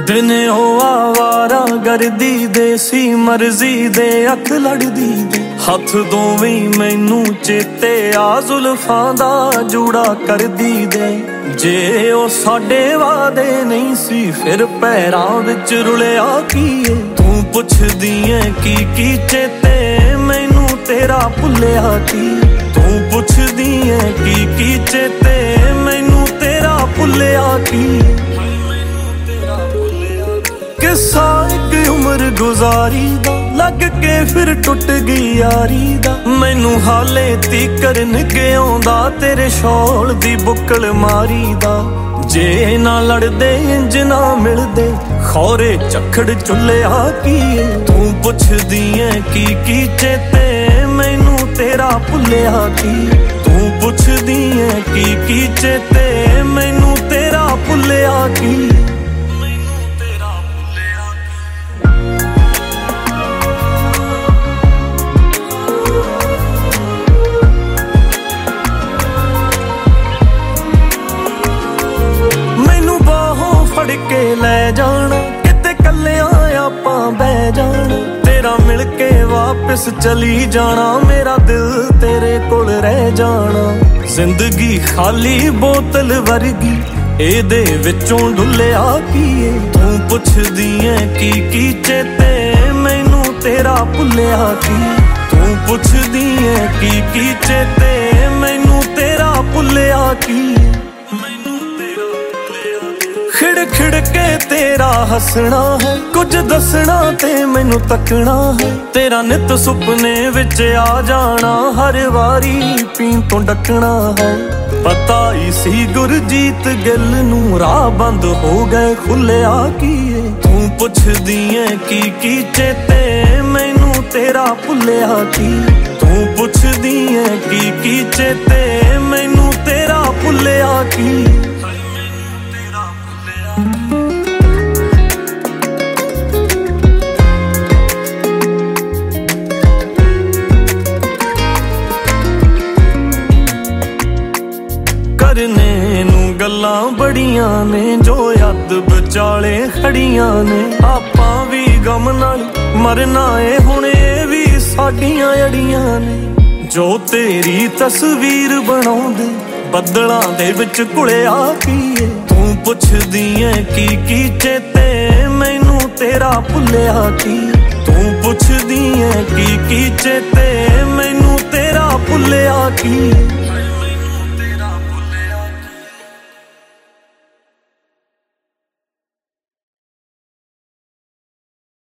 दिन ओ आवारा गर्दी दे सी मर्जी दे अख लड़दी दे हथ दोवें मैनू चेते आ जुल्फां दा जूड़ा करदी दे जे ओ साडे वादे नहीं सी फिर पैरां विच रुलिया कीए तू पुछदी ऐ की चेते मैनू तेरा भुलिया की तू पुछदी ऐ की चेते मैनू तेरा भुलिया की किस्सा एक उम्र गुजारी दा लग के फिर टुट गई यारी दा मैनू हाले तीकर निगे आउंदा तेरे शौल दी बुक्कल मारी दा जे ना लड़दे इंज ना मिलदे खौरे झक्खड़ चुल्लिया कीए तू पुछदी ऐ की चेते मैनू तेरा भुलिया की तू पुछदी ऐ की चेते मैनू तेरा भुलिया की के ले जाना किते कल्लियां आपां बह जाना तेरा मिल के वापस चली जाना मेरा दिल तेरे कोल रह जाना जिंदगी खाली बोतल वर्गी एदे विचों डुलिया कीए तू पुछदी ऐ की चेते मैनू तेरा भुलिया की तू पुछदी ऐ की चेते मैनू तेरा भुलिया की खिड़ खिड़ के तेरा हसना है कुछ दसना ते मैनू तकना है तेरा नित सुपने विच आ जाना हर वारी पीन तो डकना है पता ही सी गुरजीत गिल नू राह बंद हो गए खुलिया कीए तू पुछदी ऐ की चेते मैनू तेरा भुलिया की तू पुछदी ऐ की चेते मैनू तेरा भुलिया की करने नू गल्लां बड़ियां ने जो याद विचाले खड़ियां ने आपां भी गम नाल मरना ए हुण ए भी साडियां अड़ियां ने जो तेरी तस्वीर बनाउंदे बदलां दे विच घुलिया कीए तू पुछदी ऐ की चेते मैनू तेरा भुलिया की तू पुछदी ऐ की चेते मैनू तेरा भुलिया की